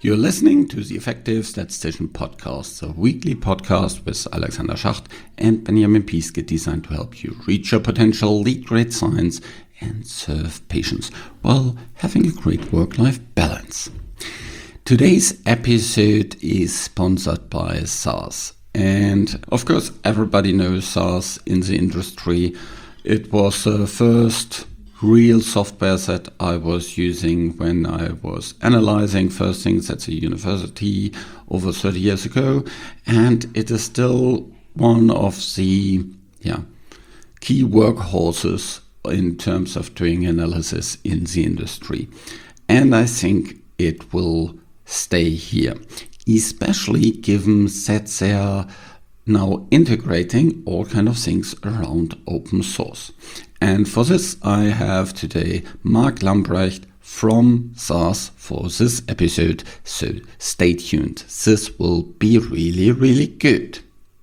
You're listening to the Effective Statistician Podcast, a weekly podcast with Alexander Schacht and Benjamin Piske, designed to help you reach your potential, lead great science, and serve patients while having a great work-life balance. Today's episode is sponsored by SAS. And of course, everybody knows SAS in the industry. It was the first real software that I was using when I was analyzing first things at the university over 30 years ago. And it is still one of the key workhorses in terms of doing analysis in the industry. And I think it will stay here, especially given that they are now integrating all kind of things around open source. And for this, I have today Mark Lambrecht from SAS for this episode, so stay tuned. This will be really, really good.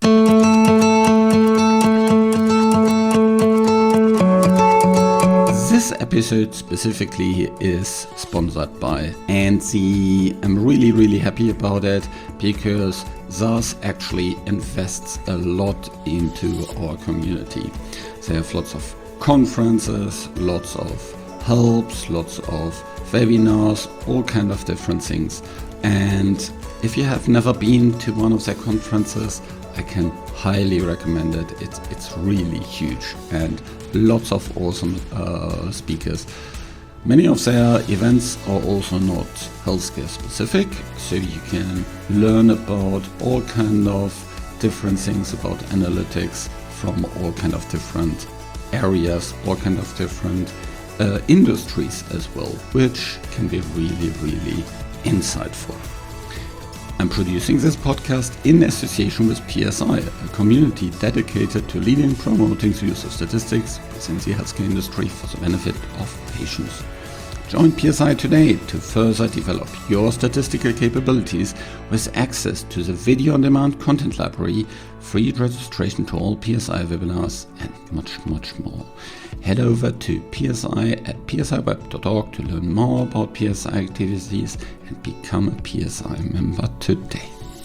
This episode specifically is sponsored by, and I'm really, really happy about it because SAS actually invests a lot into our community. They have lots of conferences, lots of helps, lots of webinars, all kind of different things. And if you have never been to one of their conferences, I can highly recommend it. It's really huge and lots of awesome speakers. Many of their events are also not healthcare specific, so you can learn about all kind of different things about analytics from all kind of different areas, all kind of different industries as well, which can be really, really insightful. I'm producing this podcast in association with PSI, a community dedicated to leading and promoting the use of statistics within the healthcare industry for the benefit of patients. Join PSI today to further develop your statistical capabilities with access to the video-on-demand content library, free registration to all PSI webinars, and much, much more. Head over to PSI at psiweb.org to learn more about PSI activities and become a PSI member today.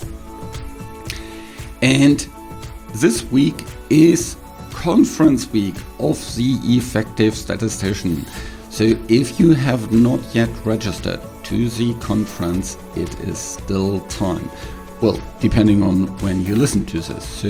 And this week is conference week of the Effective Statistician. So if you have not yet registered to the conference, it is still time. Well, depending on when you listen to this. So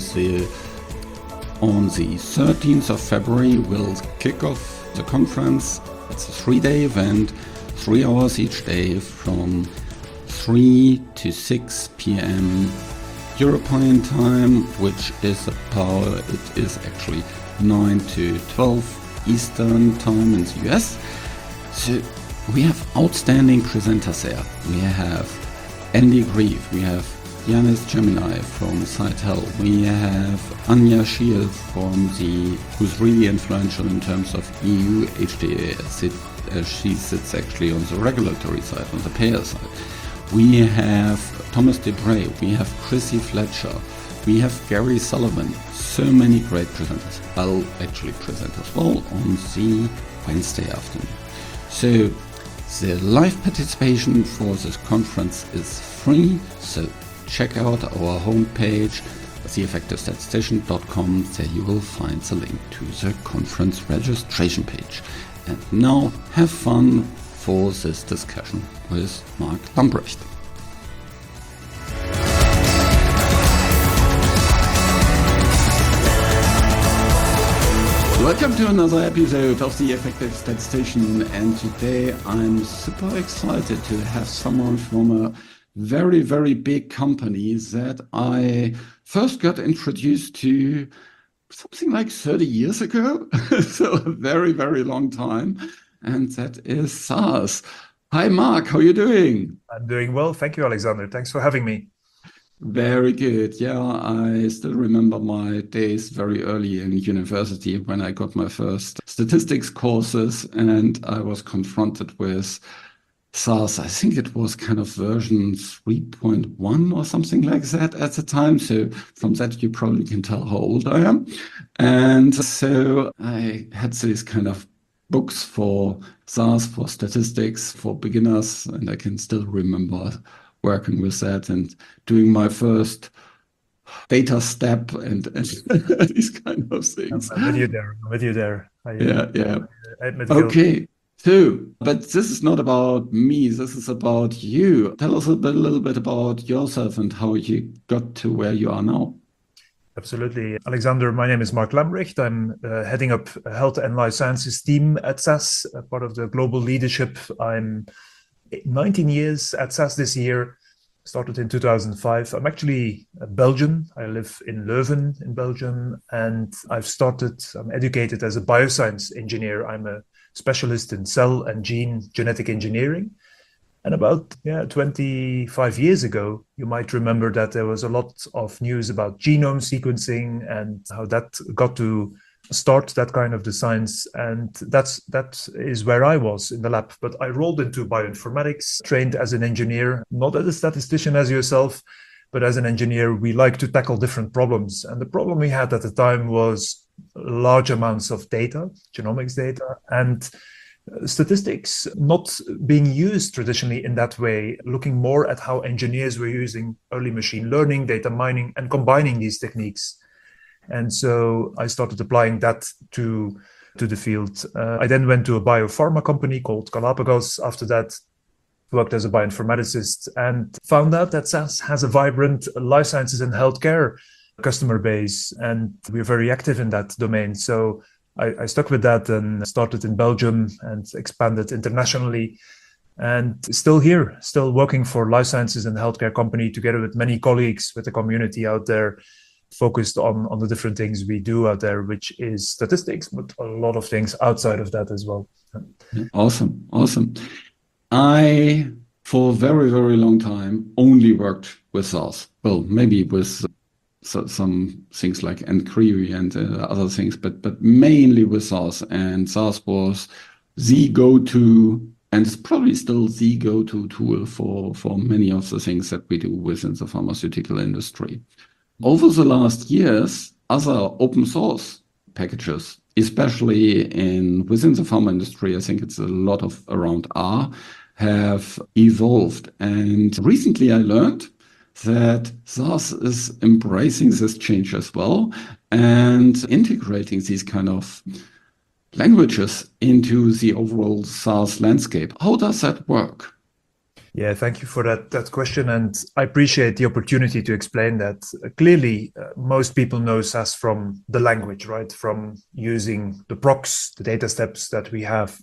on the 13th of February, we'll kick off the conference. It's a 3-day event, 3 hours each day from 3 to 6 p.m. European time, which is it is actually 9 to 12 Eastern time in the US. So we have outstanding presenters there. We have Andy Grieve, we have Yanis Gemini from Cytel, we have Anja Schiel who's really influential in terms of EU HTA. She sits actually on the regulatory side, on the payer side. We have Thomas Debray, we have Chrissy Fletcher, we have Gary Sullivan. So many great presenters. I'll actually present as well on the Wednesday afternoon. So the live participation for this conference is free. So check out our homepage, theeffectivestatistician.com. There you will find the link to the conference registration page. And now have fun for this discussion with Mark Lambrecht. Welcome to another episode of The Effective Statistician, and today I'm super excited to have someone from a very, very big company that I first got introduced to something like 30 years ago, so a very, very long time, and that is SAS. Hi Mark, how are you doing? I'm doing well, thank you Alexander, thanks for having me. Very good. Yeah, I still remember my days very early in university when I got my first statistics courses and I was confronted with SAS. I think it was kind of version 3.1 or something like that at the time. So from that, you probably can tell how old I am. And so I had this kind of books for SAS, for statistics, for beginners, and I can still remember working with that and doing my first data step and these kind of things. I'm with you there. I'm with you there. Yeah. I admit guilt. Okay. Too. But this is not about me. This is about you. Tell us a little bit about yourself and how you got to where you are now. Absolutely. Alexander, my name is Mark Lambrecht. I'm heading up Health and Life Sciences team at SAS, part of the global leadership. I'm 19 years at SAS this year, started in 2005. I'm actually Belgian. I live in Leuven in Belgium, and I'm educated as a bioscience engineer. I'm a specialist in cell and gene genetic engineering. And about 25 years ago, you might remember that there was a lot of news about genome sequencing and how that got to start that kind of the science. And that is where I was in the lab. But I rolled into bioinformatics, trained as an engineer, not as a statistician as yourself, but as an engineer. We like to tackle different problems. And the problem we had at the time was large amounts of data, genomics data, and statistics not being used traditionally in that way, looking more at how engineers were using early machine learning, data mining, and combining these techniques. And so I started applying that to the field. I then went to a biopharma company called Galapagos. After that, worked as a bioinformaticist and found out that SAS has a vibrant life sciences and healthcare customer base, and we're very active in that domain. So I stuck with that and started in Belgium and expanded internationally, and still here, still working for life sciences and healthcare company together with many colleagues, with the community out there, focused on the different things we do out there, which is statistics, but a lot of things outside of that as well. Awesome. I, for a very, very long time, only worked with SAS. Well, maybe with some things like nQuery and other things, but mainly with SAS. And SAS was the go-to, and it's probably still the go-to tool for many of the things that we do within the pharmaceutical industry. Over the last years, other open source packages, especially within the pharma industry, I think it's a lot of around R, have evolved. And recently I learned that SAS is embracing this change as well and integrating these kind of languages into the overall SAS landscape. How does that work? Yeah, thank you for that question. And I appreciate the opportunity to explain that. Clearly, most people know SAS from the language, right? From using the procs, the data steps that we have.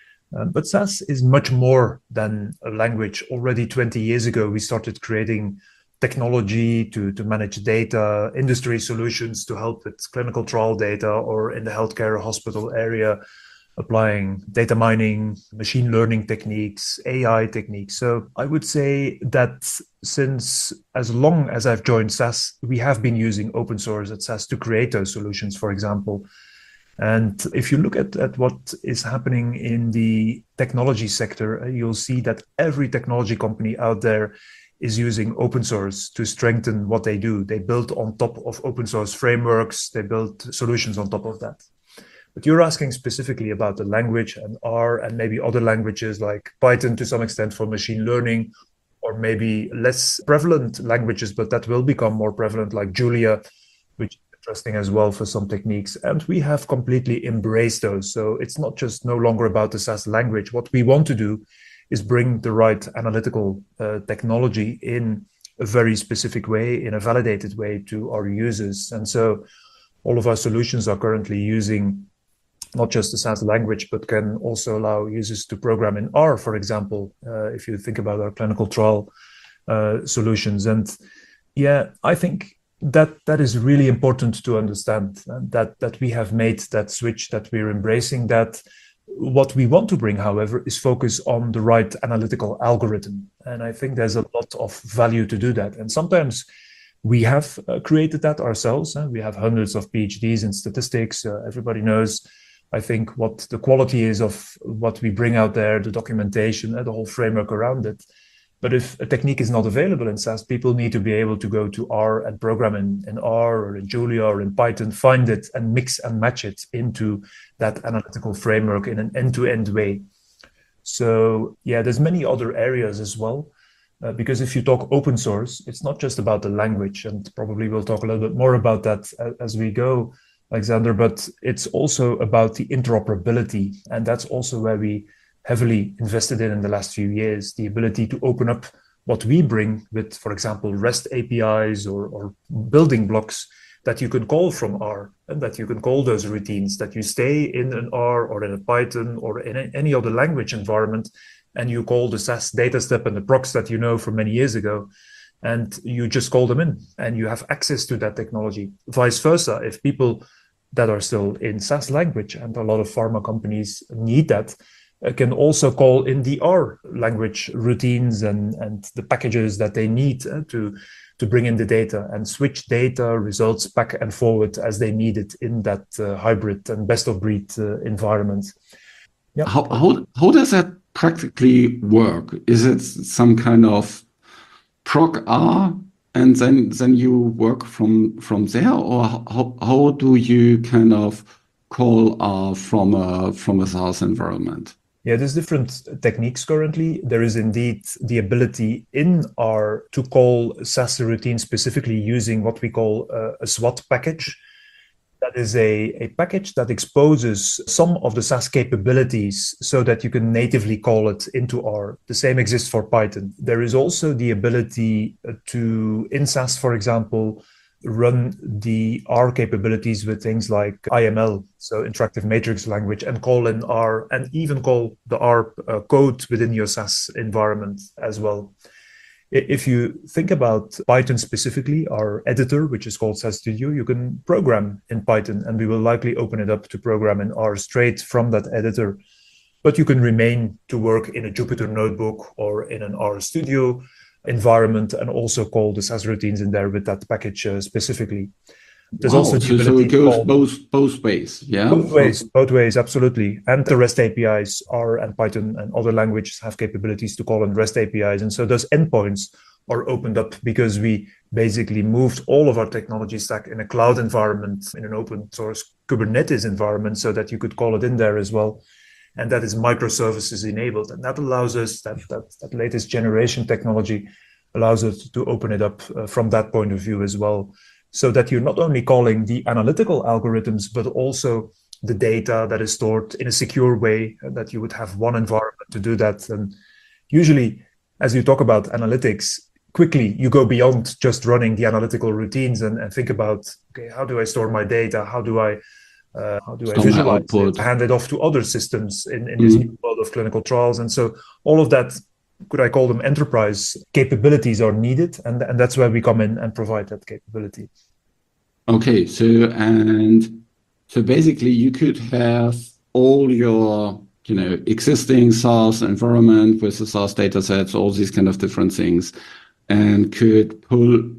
But SAS is much more than a language. Already 20 years ago, we started creating technology to manage data, industry solutions to help with clinical trial data, or in the healthcare hospital area, applying data mining, machine learning techniques, AI techniques. So I would say that since as long as I've joined SAS, we have been using open source at SAS to create those solutions, for example. And if you look at what is happening in the technology sector, you'll see that every technology company out there is using open source to strengthen what they do. They build on top of open source frameworks, they build solutions on top of that. But you're asking specifically about the language and R and maybe other languages like Python to some extent for machine learning, or maybe less prevalent languages, but that will become more prevalent like Julia, which is interesting as well for some techniques. And we have completely embraced those. So it's not just no longer about the SAS language. What we want to do is bring the right analytical technology in a very specific way, in a validated way to our users. And so all of our solutions are currently using not just the SAS language, but can also allow users to program in R, for example, if you think about our clinical trial solutions. And yeah, I think that is really important to understand, that we have made that switch, that we're embracing that. What we want to bring, however, is focus on the right analytical algorithm. And I think there's a lot of value to do that. And sometimes we have created that ourselves. We have hundreds of PhDs in statistics. Everybody knows, I think, what the quality is of what we bring out there, the documentation, and the whole framework around it. But if a technique is not available in SAS, people need to be able to go to R and program in R or in Julia or in Python, find it and mix and match it into that analytical framework in an end-to-end way. So yeah, there's many other areas as well. Because if you talk open source, it's not just about the language, and probably we'll talk a little bit more about that as we go, Alexander, but it's also about the interoperability. And that's also where we heavily invested in the last few years, the ability to open up what we bring with, for example, REST APIs or building blocks that you can call from R, and that you can call those routines, that you stay in an R or in a Python or in any other language environment, and you call the SAS data step and the procs that you know from many years ago, and you just call them in and you have access to that technology. Vice versa, if people that are still in SAS language, and a lot of pharma companies need that, can also call in the R language routines and the packages that they need to bring in the data and switch data results back and forward as they need it in that hybrid and best of breed environment. Yeah. How does that practically work? Is it some kind of proc R and then you work from there, or how do you kind of call R from a SaaS environment? Yeah, there's different techniques currently. There is indeed the ability in R to call SAS routine specifically using what we call a SWAT package. That is a package that exposes some of the SAS capabilities so that you can natively call it into R. The same exists for Python. There is also the ability to, in SAS, for example, run the R capabilities with things like IML, so interactive matrix language, and call in R, and even call the R code within your SAS environment as well. If you think about Python specifically, our editor, which is called SAS Studio, you can program in Python, and we will likely open it up to program in R straight from that editor. But you can remain to work in a Jupyter notebook or in an R Studio environment and also call the SAS routines in there with that package specifically. There's also the ability so it goes both ways, yeah? Both ways, absolutely. And the REST APIs, R and Python and other languages have capabilities to call in REST APIs. And so those endpoints are opened up because we basically moved all of our technology stack in a cloud environment, in an open source Kubernetes environment, so that you could call it in there as well. And that is microservices enabled. And that allows us, that latest generation technology allows us to open it up from that point of view as well. So that you're not only calling the analytical algorithms, but also the data that is stored in a secure way, and that you would have one environment to do that. And usually, as you talk about analytics, quickly you go beyond just running the analytical routines and think about, okay, how do I store my data? How do I visualize it, hand it off to other systems in this new world of clinical trials? And so all of that, could I call them enterprise capabilities, are needed, and that's where we come in and provide that capability. Okay, so basically you could have all your existing SaaS environment with the SaaS data sets, all these kind of different things, and could pull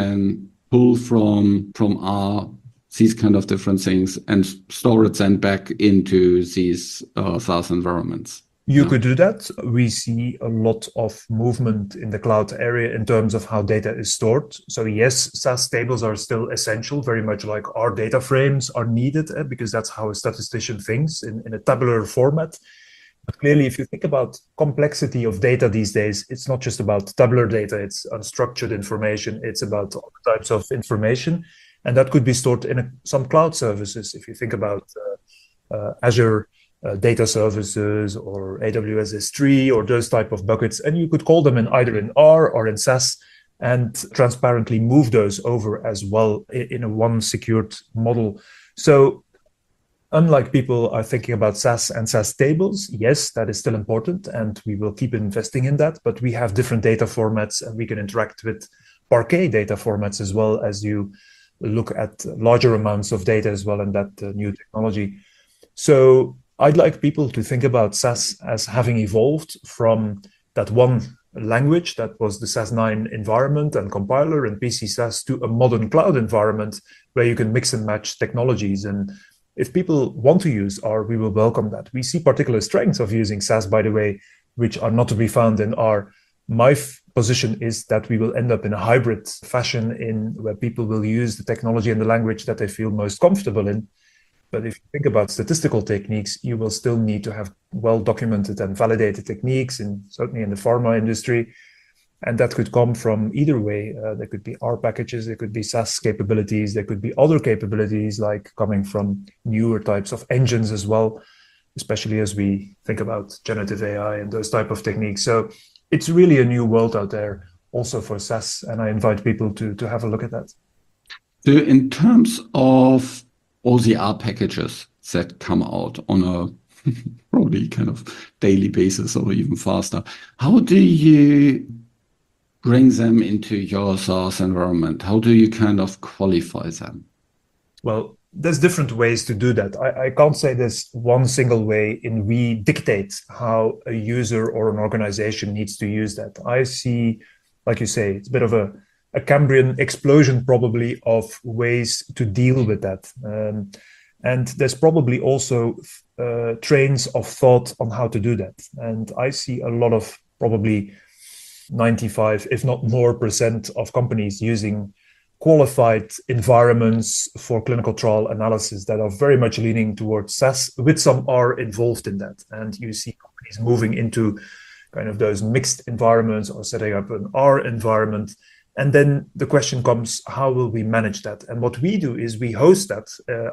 from R these kind of different things and store it then back into these SaaS environments. You could do that. We see a lot of movement in the cloud area in terms of how data is stored. So yes, SAS tables are still essential, very much like our data frames are needed, because that's how a statistician thinks in a tabular format. But clearly, if you think about complexity of data these days, it's not just about tabular data, it's unstructured information, it's about all types of information. And that could be stored in some cloud services. If you think about Azure data services or AWS S3 or those type of buckets, and you could call them in either in R or in SAS and transparently move those over as well in a one secured model. So unlike people are thinking about SAS and SAS tables, yes, that is still important, and we will keep investing in that, but we have different data formats, and we can interact with Parquet data formats as well, as you look at larger amounts of data as well in that new technology. So I'd like people to think about SAS as having evolved from that one language that was the SAS9 environment and compiler and PC SAS to a modern cloud environment where you can mix and match technologies. And if people want to use R, we will welcome that. We see particular strengths of using SAS, by the way, which are not to be found in R. My position is that we will end up in a hybrid fashion in where people will use the technology and the language that they feel most comfortable in. But if you think about statistical techniques, you will still need to have well-documented and validated techniques, certainly in the pharma industry. And that could come from either way. There could be R packages, there could be SAS capabilities, there could be other capabilities like coming from newer types of engines as well, especially as we think about generative AI and those type of techniques. So it's really a new world out there also for SAS, and I invite people to have a look at that. So in terms of all the R packages that come out on a probably kind of daily basis or even faster, how do you bring them into your SaaS environment? How do you kind of qualify them? Well, there's different ways to do that. I can't say there's one single way in we dictate how a user or an organization needs to use that. I see, like you say, it's a bit of a Cambrian explosion probably of ways to deal with that. And there's probably also trains of thought on how to do that. And I see a lot of probably 95, if not more % of companies using qualified environments for clinical trial analysis that are very much leaning towards SAS, with some R involved in that. And you see companies moving into kind of those mixed environments or setting up an R environment. And then the question comes, how will we manage that? And what we do is we host that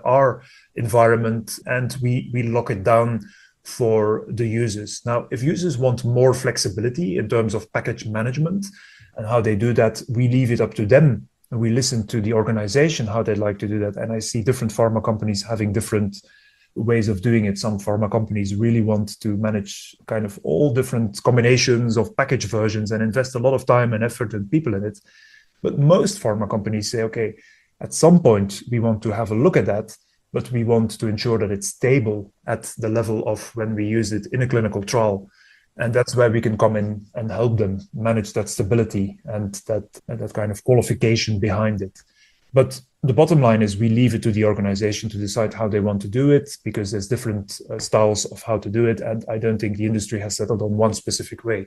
R environment and we lock it down for the users. Now, if users want more flexibility in terms of package management and how they do that, we leave it up to them. And we listen to the organization, how they'd like to do that. And I see different pharma companies having different ways of doing it. Some pharma companies really want to manage kind of all different combinations of package versions and invest a lot of time and effort and people in it. But most pharma companies say, okay, at some point, we want to have a look at that, but we want to ensure that it's stable at the level of when we use it in a clinical trial. And that's where we can come in and help them manage that stability and that kind of qualification behind it. But the bottom line is we leave it to the organization to decide how they want to do it, because there's different styles of how to do it. And I don't think the industry has settled on one specific way.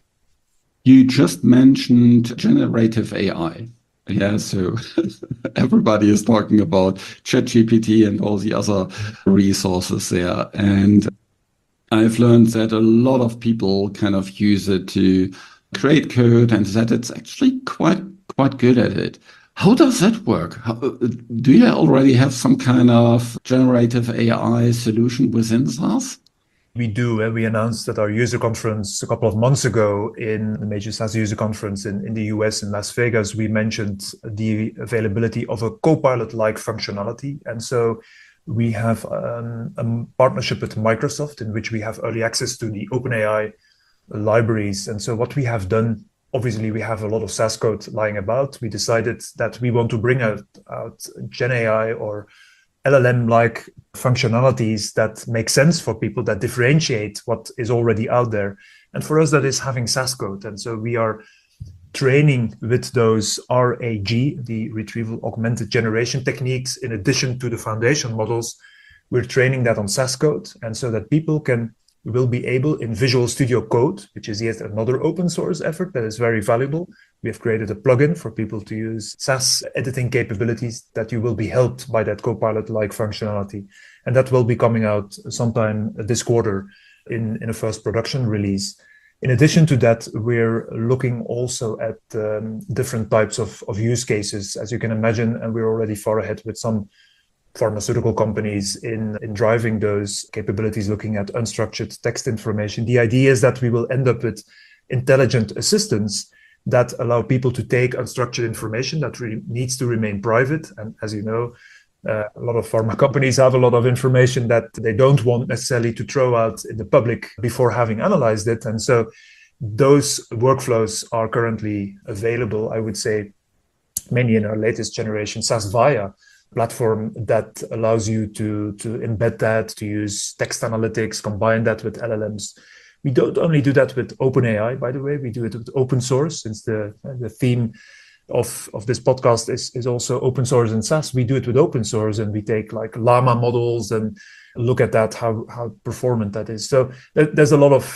You just mentioned generative AI. Yeah, so everybody is talking about ChatGPT and all the other resources there. And I've learned that a lot of people kind of use it to create code and that it's actually quite good at it. How does that work? Do you already have some kind of generative AI solution within SAS? We do. We announced at our user conference a couple of months ago in the major SAS user conference in the US in Las Vegas. We mentioned the availability of a Copilot-like functionality. And so we have a partnership with Microsoft in which we have early access to the OpenAI libraries. And so what we have done, obviously we have a lot of SAS code lying about. We decided that we want to bring out Gen AI or LLM-like functionalities that make sense for people, that differentiate what is already out there. And for us, that is having SAS code. And so we are training with those RAG, the retrieval augmented generation techniques, in addition to the foundation models. We're training that on SAS code. And so that people will be able in Visual Studio Code, which is yet another open source effort that is very valuable. We have created a plugin for people to use SAS editing capabilities that you will be helped by that Copilot-like functionality. And that will be coming out sometime this quarter in a first production release. In addition to that, we're looking also at different types of use cases, as you can imagine, and we're already far ahead with some pharmaceutical companies in driving those capabilities, looking at unstructured text information. The idea is that we will end up with intelligent assistants that allow people to take unstructured information that really needs to remain private. And as you know, a lot of pharma companies have a lot of information that they don't want necessarily to throw out in the public before having analyzed it. And so those workflows are currently available, I would say, mainly in our latest generation SAS Viya platform that allows you to embed that, to use text analytics, combine that with LLMs. We don't only do that with OpenAI, by the way, we do it with open source, since the theme of this podcast is also open source and SAS. We do it with open source, and we take like Llama models and look at that, how performant that is. So there's a lot of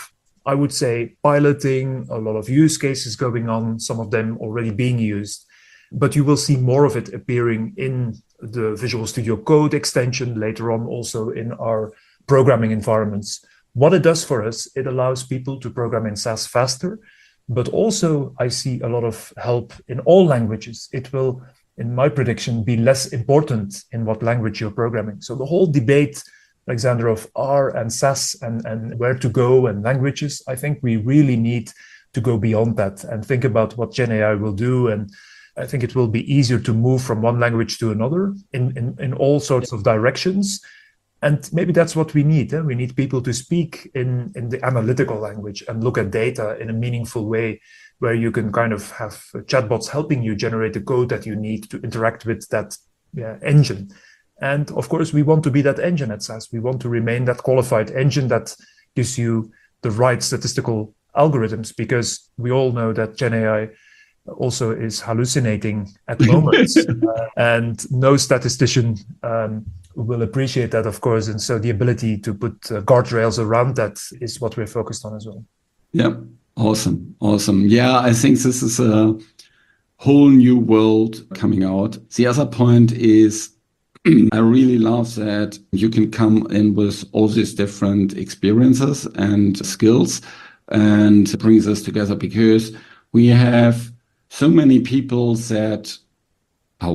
I would say, piloting, a lot of use cases going on, some of them already being used. But you will see more of it appearing in the Visual Studio Code extension, later on also in our programming environments. What it does for us, it allows people to program in SAS faster, but also I see a lot of help in all languages. It will, in my prediction, be less important in what language you're programming. So the whole debate, Alexander, of R and SAS and where to go and languages, I think we really need to go beyond that and think about what GenAI will do. And I think it will be easier to move from one language to another in all sorts of directions. And maybe that's what we need. We need people to speak in the analytical language and look at data in a meaningful way, where you can kind of have chatbots helping you generate the code that you need to interact with that engine. And of course, we want to be that engine at SAS. We want to remain that qualified engine that gives you the right statistical algorithms, because we all know that GenAI also is hallucinating at moments. And no statistician will appreciate that, of course. And so the ability to put guardrails around that is what we're focused on as well. Yeah, awesome. Yeah, I think this is a whole new world coming out. The other point is, I really love that you can come in with all these different experiences and skills and bring this together, because we have so many people that are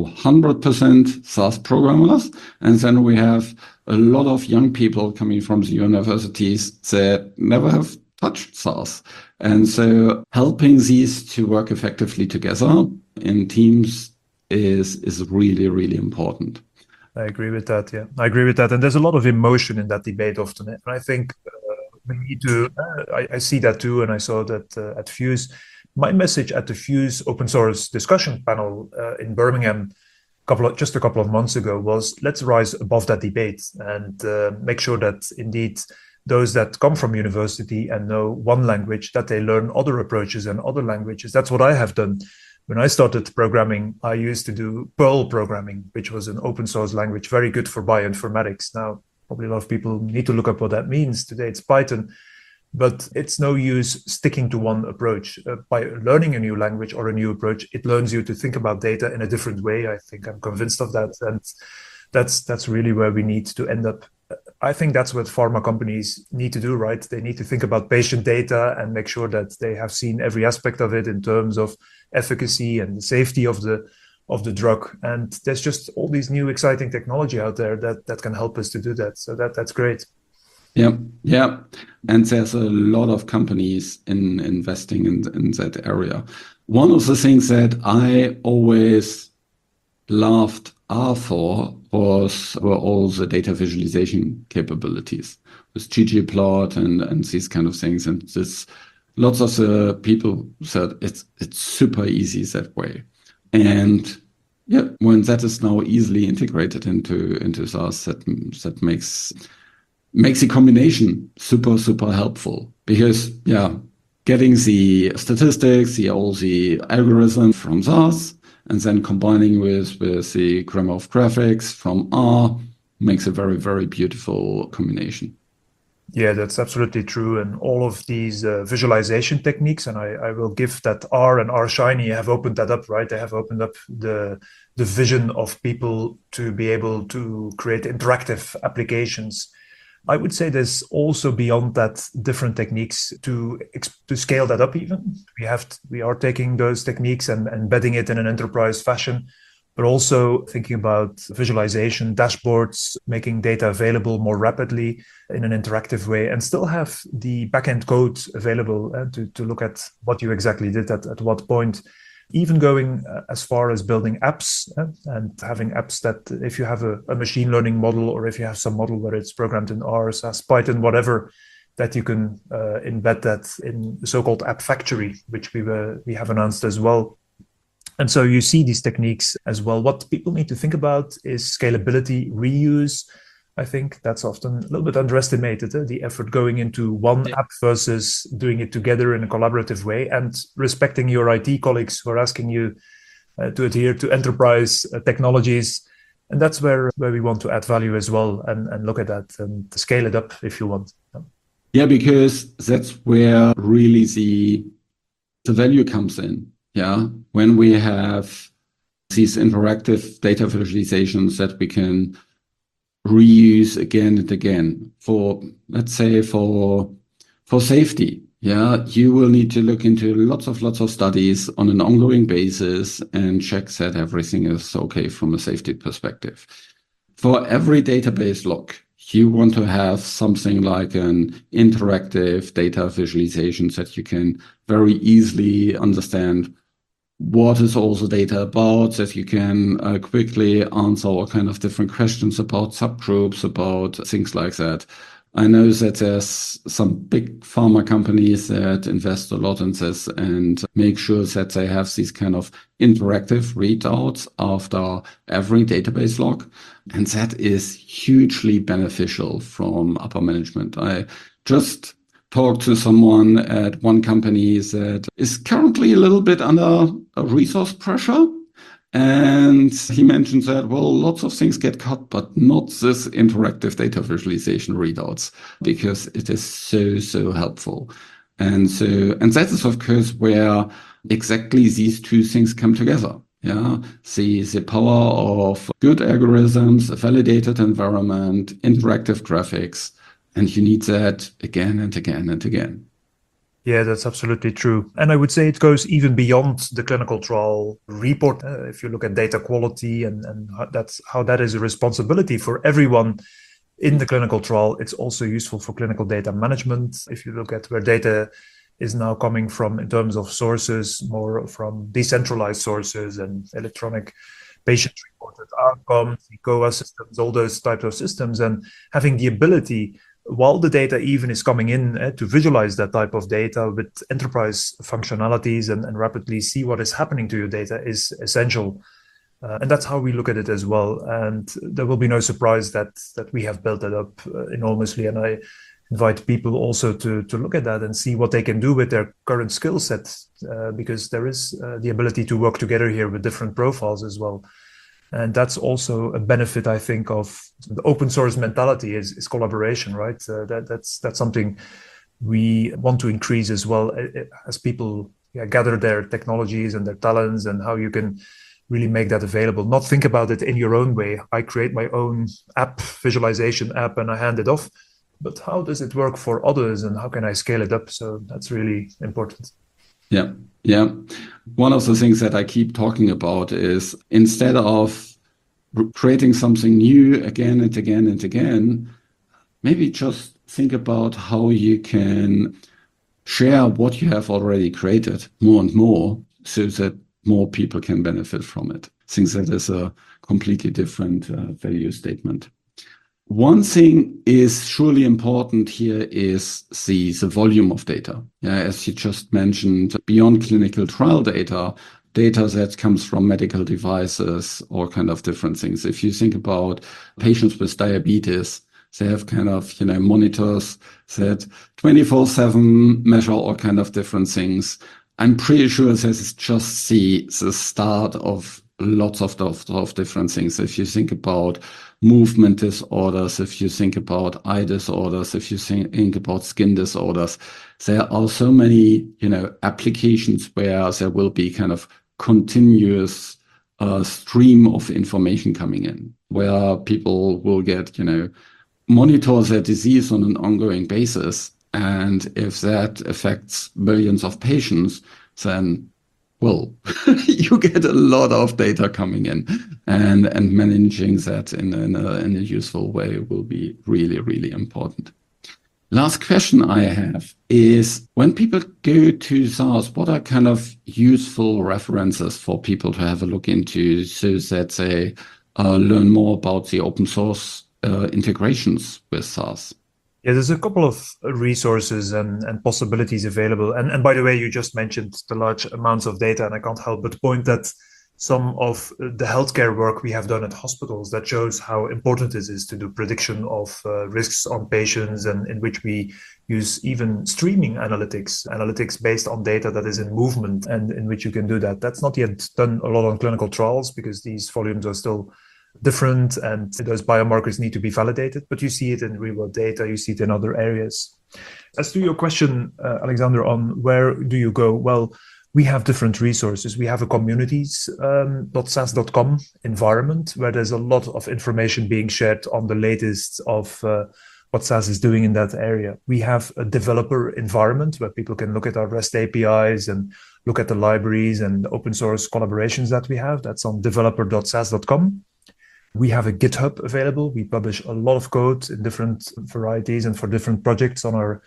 100% SAS programmers, and then we have a lot of young people coming from the universities that never have touched SAS. And so helping these to work effectively together in teams is really, really important. I agree with that. Yeah, I agree with that. And there's a lot of emotion in that debate often. And I think we need to, I see that too. And I saw that at Fuse. My message at the Fuse open source discussion panel in Birmingham just a couple of months ago was, let's rise above that debate and make sure that indeed those that come from university and know one language, that they learn other approaches and other languages. That's what I have done. When I started programming, I used to do Perl programming, which was an open source language, very good for bioinformatics. Now, probably a lot of people need to look up what that means. Today it's Python, but it's no use sticking to one approach. By learning a new language or a new approach, it learns you to think about data in a different way. I think I'm convinced of that. And that's really where we need to end up. I think that's what pharma companies need to do, right? They need to think about patient data and make sure that they have seen every aspect of it in terms of efficacy and the safety of the drug. And there's just all these new exciting technology out there that can help us to do that. So that's great. Yeah. And there's a lot of companies investing in that area. One of the things that I always loved R for were all the data visualization capabilities with ggplot and these kind of things. And this, lots of the people said it's super easy that way. And yeah, when that is now easily integrated into SAS, that makes the combination super, super helpful, because getting the statistics, all the algorithm from SAS, and then combining with the grammar of graphics from R makes a very, very beautiful combination. Yeah, that's absolutely true. And all of these visualization techniques, and I will give that R and R Shiny have opened that up, right? They have opened up the vision of people to be able to create interactive applications. I would say there's also beyond that different techniques to scale that up even. We are taking those techniques and embedding it in an enterprise fashion, but also thinking about visualization, dashboards, making data available more rapidly in an interactive way, and still have the backend code available to look at what you exactly did at what point. Even going as far as building apps and having apps that if you have a machine learning model, or if you have some model where it's programmed in R, SAS, Python, whatever, that you can embed that in the so-called App Factory, which we have announced as well. And so you see these techniques as well. What people need to think about is scalability, reuse. I think that's often a little bit underestimated, the effort going into one app versus doing it together in a collaborative way, and respecting your IT colleagues who are asking you to adhere to enterprise technologies. And that's where we want to add value as well, and look at that and scale it up if you want. Yeah, because that's where really the value comes in. Yeah, when we have these interactive data visualizations that we can reuse again and again for, let's say, for safety. Yeah, you will need to look into lots of studies on an ongoing basis and check that everything is okay from a safety perspective. For every database log, you want to have something like an interactive data visualization that you can very easily understand what is all the data about, that you can quickly answer all kind of different questions about subgroups, about things like that. I know that there's some big pharma companies that invest a lot in this and make sure that they have these kind of interactive readouts after every database log. And that is hugely beneficial from upper management. I just talked to someone at one company that is currently a little bit under a resource pressure. And he mentioned that, well, lots of things get cut, but not this interactive data visualization readouts, because it is so helpful. And that is, of course, where exactly these two things come together. Yeah, the power of good algorithms, a validated environment, interactive graphics, and you need that again and again and again. Yeah, that's absolutely true. And I would say it goes even beyond the clinical trial report. If you look at data quality and that's how that is a responsibility for everyone in the clinical trial, it's also useful for clinical data management. If you look at where data is now coming from in terms of sources, more from decentralized sources and electronic patient-reported outcomes, eCOA systems, all those types of systems, and having the ability, while the data even is coming in, to visualize that type of data with enterprise functionalities and rapidly see what is happening to your data is essential. And that's how we look at it as well. And there will be no surprise that we have built it up enormously. And I invite people also to look at that and see what they can do with their current skill set, because there is the ability to work together here with different profiles as well. And that's also a benefit, I think, of the open source mentality is collaboration, right? That's something we want to increase as well, as people gather their technologies and their talents, and how you can really make that available. Not think about it in your own way. I create my own app, visualization app, and I hand it off. But how does it work for others, and how can I scale it up? So that's really important. Yeah. Yeah. One of the things that I keep talking about is, instead of creating something new again and again and again, maybe just think about how you can share what you have already created more and more, so that more people can benefit from it. I think that is a completely different value statement. One thing is surely important here is the volume of data. Yeah, as you just mentioned, beyond clinical trial data that comes from medical devices, or kind of different things. If you think about patients with diabetes, they have kind of, monitors that 24/7 measure all kind of different things. I'm pretty sure this is just the start of lots of different things. If you think about movement disorders, if you think about eye disorders, if you think about skin disorders, there are so many, applications where there will be kind of continuous stream of information coming in, where people will get, monitor their disease on an ongoing basis. And if that affects millions of patients, then, well, you get a lot of data coming in, and managing that in a useful way will be really, really important. Last question I have is, when people go to SaaS, what are kind of useful references for people to have a look into, so that they learn more about the open source integrations with SaaS? Yeah, there's a couple of resources and possibilities available. And by the way, you just mentioned the large amounts of data, and I can't help but point that some of the healthcare work we have done at hospitals that shows how important it is to do prediction of risks on patients, and in which we use even streaming analytics based on data that is in movement, and in which you can do that. That's not yet done a lot on clinical trials, because these volumes are still different and those biomarkers need to be validated, but you see it in real world data, you see it in other areas. As to your question, Alexander, on where do you go? Well, we have different resources. We have a communities.sas.com environment where there's a lot of information being shared on the latest of what SAS is doing in that area. We have a developer environment where people can look at our REST APIs and look at the libraries and open source collaborations that we have. That's on developer.sas.com. We have a GitHub available. We publish a lot of code in different varieties and for different projects on our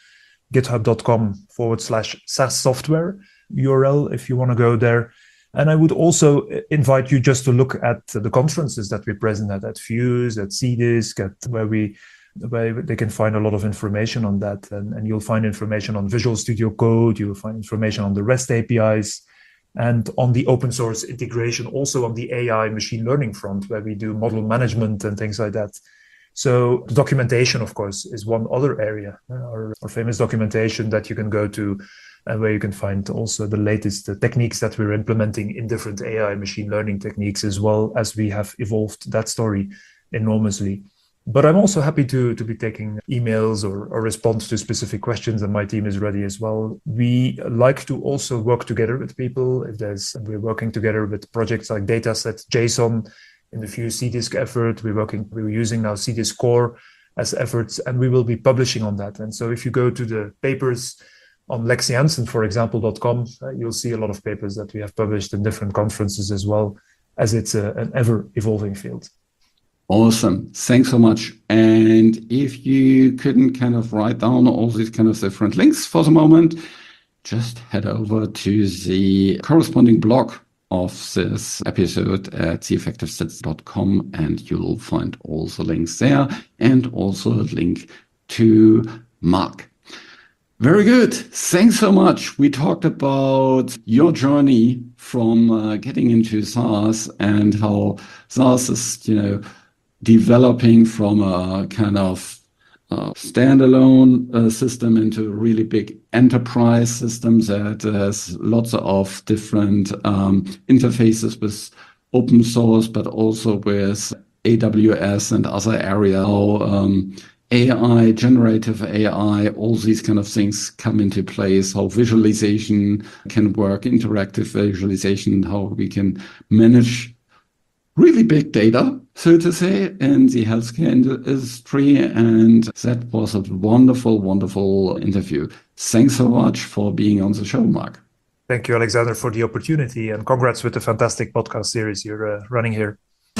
github.com/SAS software URL if you want to go there. And I would also invite you just to look at the conferences that we present at Fuse, at CDISC, where they can find a lot of information on that. And you'll find information on Visual Studio Code, you'll find information on the REST APIs, and on the open source integration, also on the AI machine learning front, where we do model management and things like that. So the documentation, of course, is one other area, our famous documentation that you can go to, and where you can find also the latest techniques that we're implementing in different AI machine learning techniques, as well as we have evolved that story enormously. But I'm also happy to be taking emails or respond to specific questions, and my team is ready as well. We like to also work together with people. We're working together with projects like Dataset JSON in the Fuse CDISC effort. We're using now CDISC Core as efforts, and we will be publishing on that. And so if you go to the papers on LexiHansen, for example.com, you'll see a lot of papers that we have published in different conferences as well, as it's an ever evolving field. Awesome. Thanks so much. And if you couldn't kind of write down all these kind of different links for the moment, just head over to the corresponding blog of this episode at theeffectivestats.com, and you'll find all the links there, and also a link to Mark. Very good. Thanks so much. We talked about your journey from getting into SAS and how SAS is, developing from a kind of standalone system into a really big enterprise system that has lots of different interfaces with open source, but also with AWS and other areas. How AI, generative AI, all these kind of things come into place, how visualization can work, interactive visualization, how we can manage really big data, so to say, in the healthcare industry. And that was a wonderful, wonderful interview. Thanks so much for being on the show, Mark. Thank you, Alexander, for the opportunity, and congrats with the fantastic podcast series you're running here.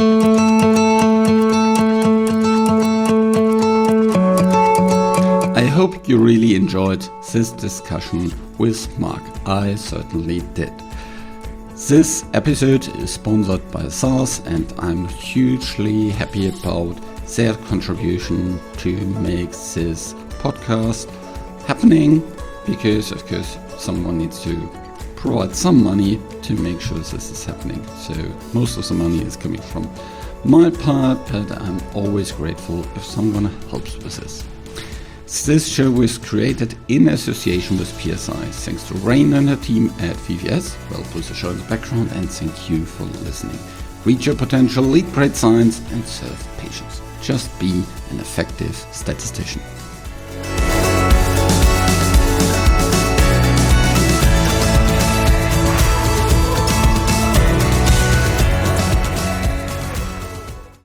I hope you really enjoyed this discussion with Mark. I certainly did. This episode is sponsored by SAS, and I'm hugely happy about their contribution to make this podcast happening, because of course someone needs to provide some money to make sure this is happening. So most of the money is coming from my part, but I'm always grateful if someone helps with this. This show was created in association with PSI. Thanks to Rain and her team at VVS. Well, put the show in the background, and thank you for listening. Reach your potential, lead great science, and serve patients. Just be an effective statistician.